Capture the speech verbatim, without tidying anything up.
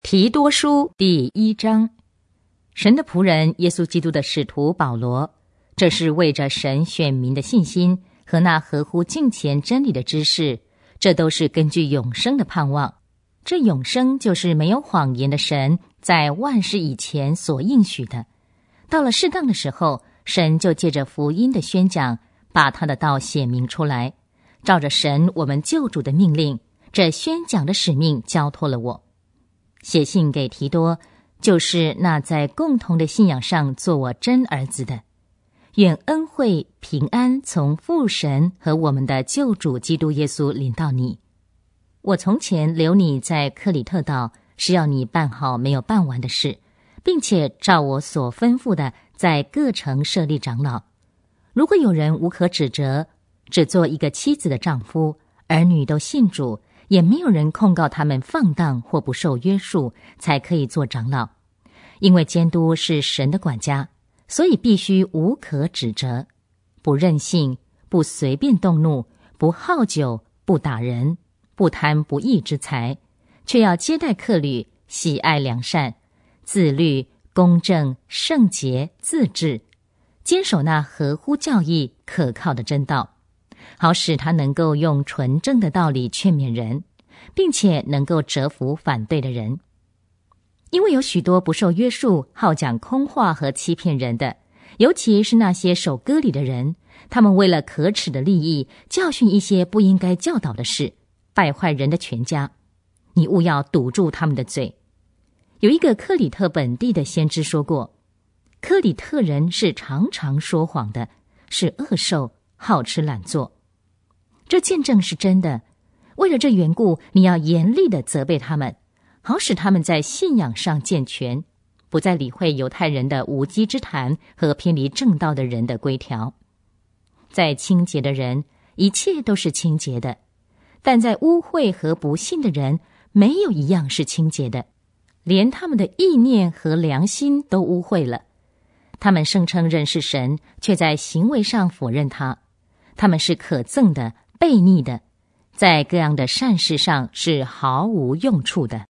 提多书第一章，神的仆人耶稣基督的使徒保罗，这是为着神选民的信心和那合乎敬虔真理的知识，这都是根据永生的盼望。这永生就是没有谎言的神在万事以前所应许的。到了适当的时候，神就借着福音的宣讲，把他的道显明出来，照着神我们救主的命令，这宣讲的使命交托了我。写信给提多，就是那在共同的信仰上做我真儿子的。愿恩惠平安从父神和我们的救主基督耶稣临到你。我从前留你在克里特岛，是要你办好没有办完的事，并且照我所吩咐的，在各城设立长老。如果有人无可指责，只做一个妻子的丈夫，儿女都信主，也没有人控告他们放荡或不受约束，才可以做长老。因为监督是神的管家，所以必须无可指责，不任性，不随便动怒，不好酒，不打人，不贪不义之财，却要接待客旅，喜爱良善，自律、公正、圣洁、自制，坚守那合乎教义可靠的真道，好使他能够用纯正的道理劝勉人，并且能够折服反对的人。因为有许多不受约束、好讲空话和欺骗人的，尤其是那些守割礼的人，他们为了可耻的利益，教训一些不应该教导的事，败坏人的全家。你务要堵住他们的嘴。有一个克里特本地的先知说过，克里特人是常常说谎的，是恶兽，好吃懒做。这见证是真的。为了这缘故，你要严厉地责备他们，好使他们在信仰上健全，不再理会犹太人的无稽之谈和偏离正道的人的规条。在清洁的人，一切都是清洁的，但在污秽和不信的人，没有一样是清洁的，连他们的意念和良心都污秽了。他们声称认识神，却在行为上否认他。他们是可憎的、悖逆的，在各样的善事上是毫无用处的。